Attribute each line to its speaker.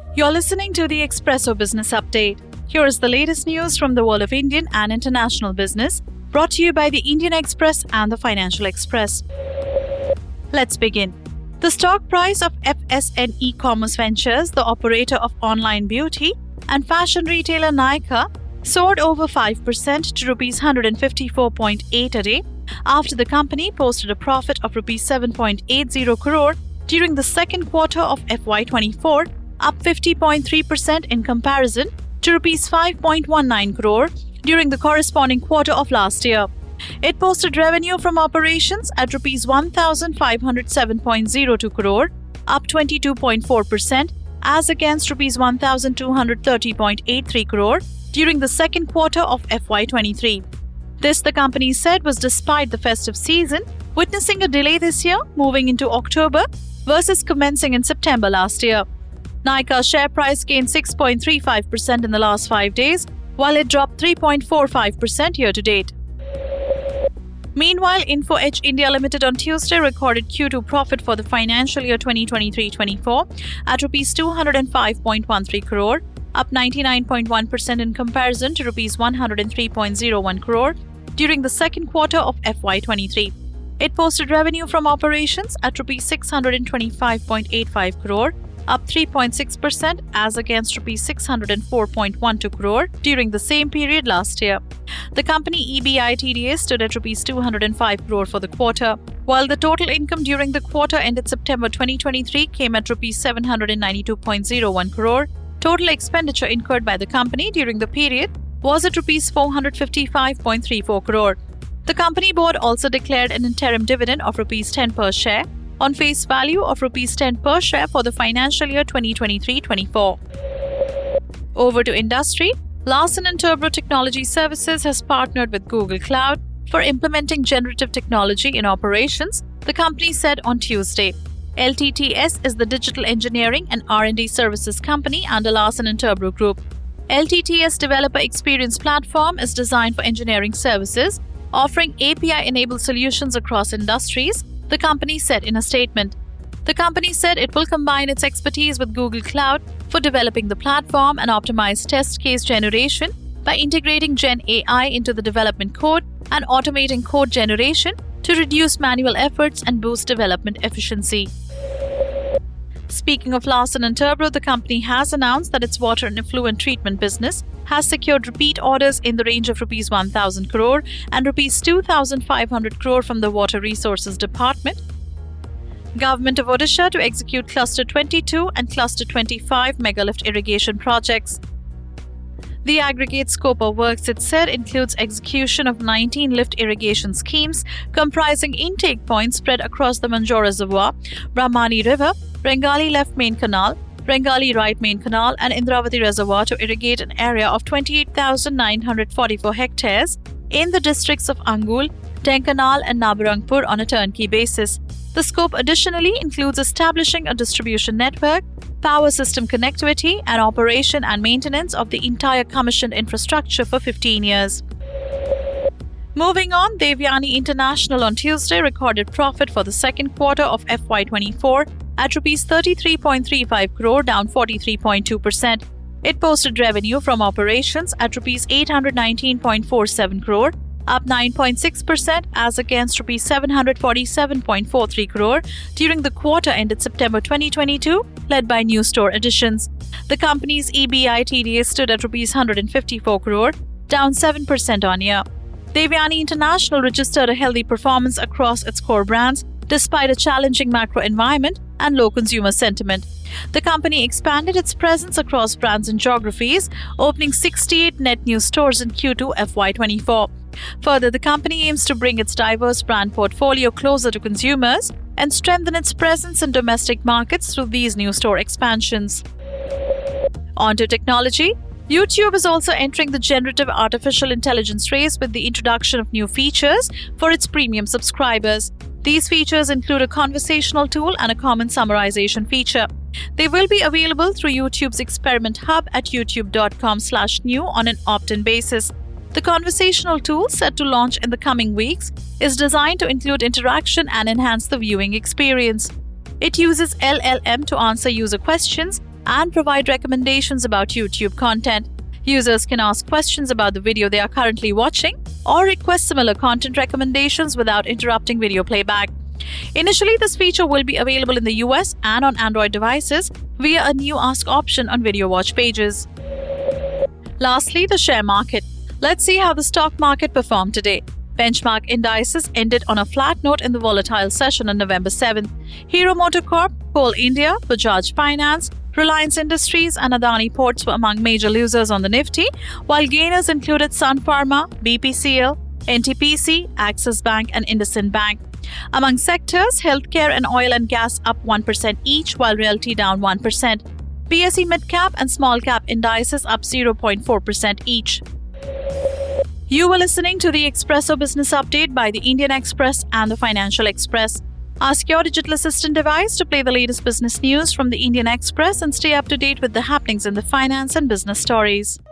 Speaker 1: You're listening to the Expresso Business Update. Here is the latest news from the world of Indian and international business, brought to you by the Indian Express and the Financial Express. Let's begin. The stock price of FSN E-commerce Ventures, the operator of online beauty and fashion retailer Nykaa, soared over 5% to Rs 154.8 a day after the company posted a profit of Rs 7.80 crore during the second quarter of FY24, up 50.3% in comparison to Rs 5.19 crore during the corresponding quarter of last year. It posted revenue from operations at Rs 1,507.02 crore, up 22.4%, as against Rs 1,230.83 crore during the second quarter of FY23. This, the company said, was despite the festive season witnessing a delay this year, moving into October versus commencing in September last year. Nykaa's share price gained 6.35% in the last 5 days, while it dropped 3.45% year-to-date. Meanwhile, Info Edge India Limited on Tuesday recorded Q2 profit for the financial year 2023-24 at Rs 205.13 crore, up 99.1% in comparison to Rs 103.01 crore during the second quarter of FY23. It posted revenue from operations at Rs 625.85 crore, up 3.6% as against Rs 604.12 crore during the same period last year. The company EBITDA stood at Rs 205 crore for the quarter, while the total income during the quarter ended September 2023 came at Rs 792.01 crore. Total expenditure incurred by the company during the period was at Rs 455.34 crore. The company board also declared an interim dividend of Rs 10 per share on face value of Rs 10 per share for the financial year 2023-24. Over to industry. Larsen & Toubro Technology Services has partnered with Google Cloud for implementing generative technology in operations, the company said on Tuesday. LTTS is the digital engineering and R&D services company under Larsen & Toubro Group. LTTS Developer Experience Platform is designed for engineering services, offering API-enabled solutions across industries, the company said in a statement. The company said it will combine its expertise with Google Cloud for developing the platform and optimize test case generation by integrating Gen AI into the development code and automating code generation to reduce manual efforts and boost development efficiency. Speaking of Larsen & Toubro, the company has announced that its water and effluent treatment business has secured repeat orders in the range of Rs 1,000 crore and Rs 2,500 crore from the Water Resources Department. Government of Odisha to execute Cluster 22 and Cluster 25 megalift irrigation projects. The aggregate scope of works, it said, includes execution of 19 lift irrigation schemes comprising intake points spread across the Manjore Reservoir, Brahmani River, Rengali Left Main Canal, Rengali Right Main Canal and Indravati Reservoir to irrigate an area of 28,944 hectares in the districts of Angul, Tenkanal and Nabarangpur on a turnkey basis. The scope additionally includes establishing a distribution network, power system connectivity and operation and maintenance of the entire commissioned infrastructure for 15 years. Moving on, Devyani International on Tuesday recorded profit for the second quarter of FY24 at Rs 33.35 crore, down 43.2%. It posted revenue from operations at Rs 819.47 crore, up 9.6% as against Rs 747.43 crore during the quarter ended September 2022, led by new store additions. The company's EBITDA stood at Rs 154 crore, down 7% on year. Devyani International registered a healthy performance across its core brands despite a challenging macro environment and low consumer sentiment. The company expanded its presence across brands and geographies, opening 68 net new stores in Q2 FY24. Further, the company aims to bring its diverse brand portfolio closer to consumers and strengthen its presence in domestic markets through these new store expansions. On to technology. YouTube is also entering the generative artificial intelligence race with the introduction of new features for its premium subscribers. These features include a conversational tool and a common summarization feature. They will be available through YouTube's Experiment Hub at youtube.com/new on an opt-in basis. The conversational tool, set to launch in the coming weeks, is designed to include interaction and enhance the viewing experience. It uses LLM to answer user questions and provide recommendations about YouTube content. Users can ask questions about the video they are currently watching or request similar content recommendations without interrupting video playback. Initially, this feature will be available in the US and on Android devices via a new Ask option on Video Watch pages. Lastly, the share market. Let's see how the stock market performed today. Benchmark indices ended on a flat note in the volatile session on November 7th. Hero MotoCorp, Coal India, Bajaj Finance, Reliance Industries and Adani Ports were among major losers on the Nifty, while gainers included Sun Pharma, BPCL, NTPC, Axis Bank and IndusInd Bank. Among sectors, healthcare and oil and gas up 1% each, while realty down 1%. BSE mid-cap and small-cap indices up 0.4% each. You were listening to the Expresso Business Update by the Indian Express and the Financial Express. Ask your digital assistant device to play the latest business news from the Indian Express and stay up to date with the happenings in the finance and business stories.